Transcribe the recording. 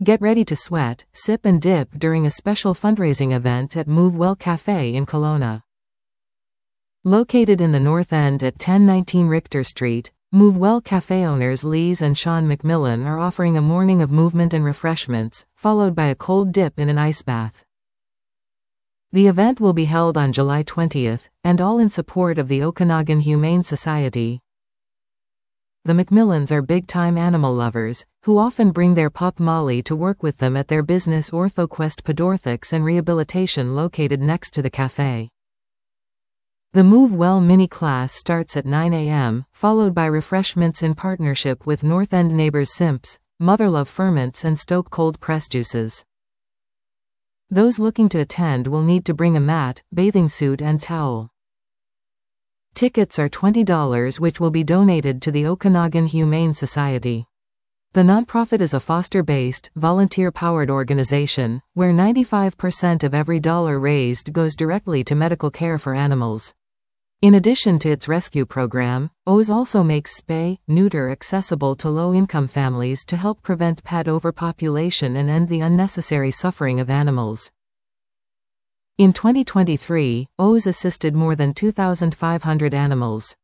Get ready to sweat, sip and dip during a special fundraising event at Move Well Café in Kelowna. Located in the North End at 1019 Richter Street, Move Well Café owners Lise and Sean McMillan are offering a morning of movement and refreshments, followed by a cold dip in an ice bath. The event will be held on July 20th, and all in support of the Okanagan Humane Society. The McMillans are big-time animal lovers, who often bring their pup Molly to work with them at their business OrthoQuest Podorthics and Rehabilitation located next to the cafe. The Move Well mini class starts at 9 a.m., followed by refreshments in partnership with North End Neighbors Simps, Motherlove Ferments and Stoke Cold Press Juices. Those looking to attend will need to bring a mat, bathing suit and towel. Tickets are $20, which will be donated to the Okanagan Humane Society. The nonprofit is a foster-based, volunteer-powered organization, where 95% of every dollar raised goes directly to medical care for animals. In addition to its rescue program, OZ also makes spay-neuter accessible to low-income families to help prevent pet overpopulation and end the unnecessary suffering of animals. In 2023, OZ assisted more than 2,500 animals.